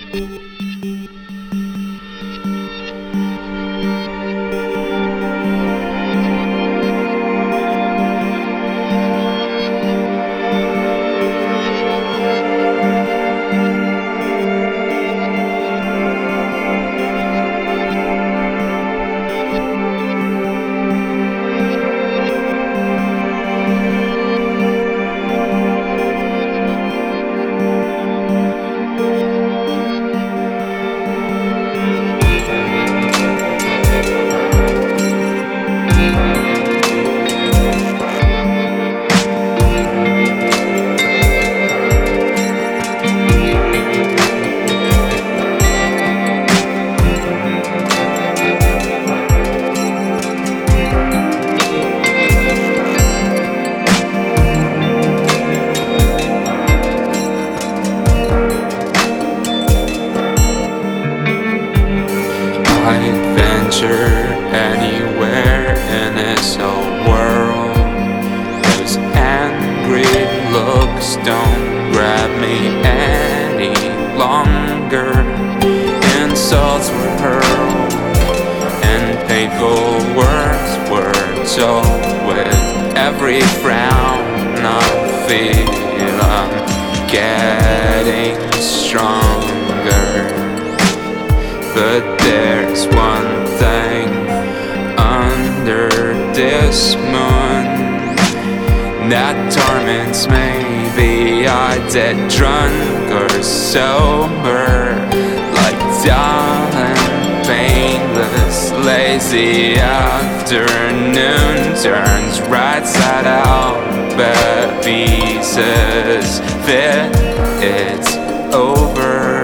Anywhere in this whole world, those angry looks don't grab me any longer. Insults were hurled and painful words were told. With every frown I feel I'm getting stronger. But there's one thing under this moon that torments me. Be I dead, drunk, or sober, like dull and painless, lazy afternoon turns right side out, but pieces fit, it's over.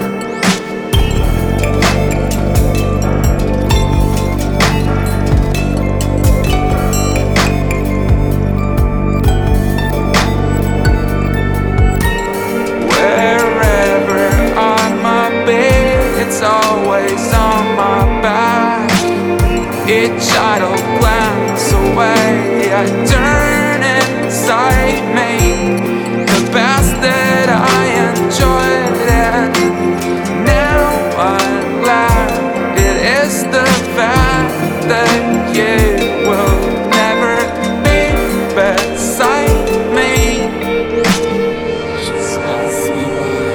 It's always on my back. Each idle glance away, I turn inside me the past that I enjoyed, and now I laugh. It is the fact that you will never be beside me. Just pass me by.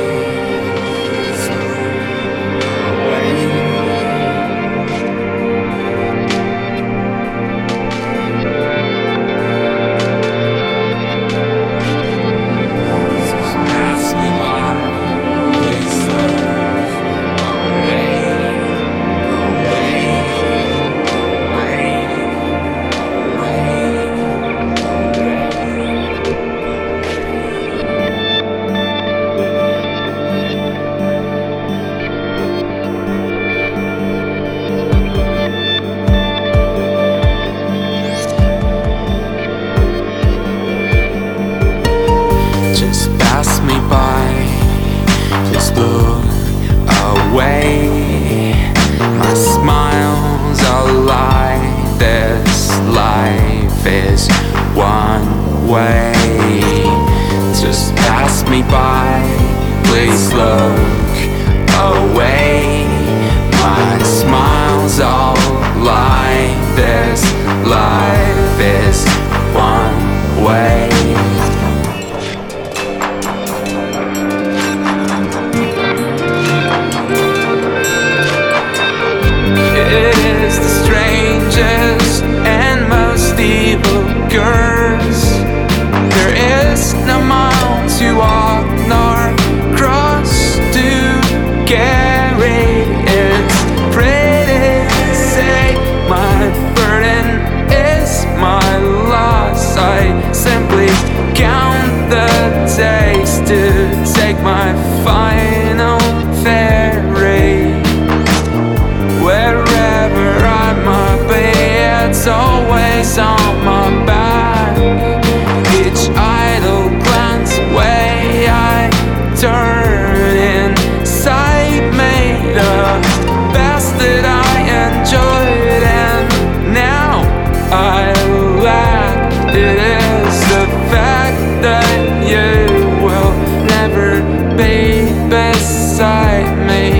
Just pass me by, just look away. My smile's a lie, this life is one way. Just pass me by, please look away. My smile's all lie, this life is one way. It is the strangest and most evil curse. There is no mile to walk nor cross to carry. It's pretty to say my burden is my loss. I simply count the days to take my final ferry. Wherever I might be, it's always on my back. Each idle glance away, I turn inside me the best that I enjoyed, and now I laugh. It is the fact that you will never be best. me.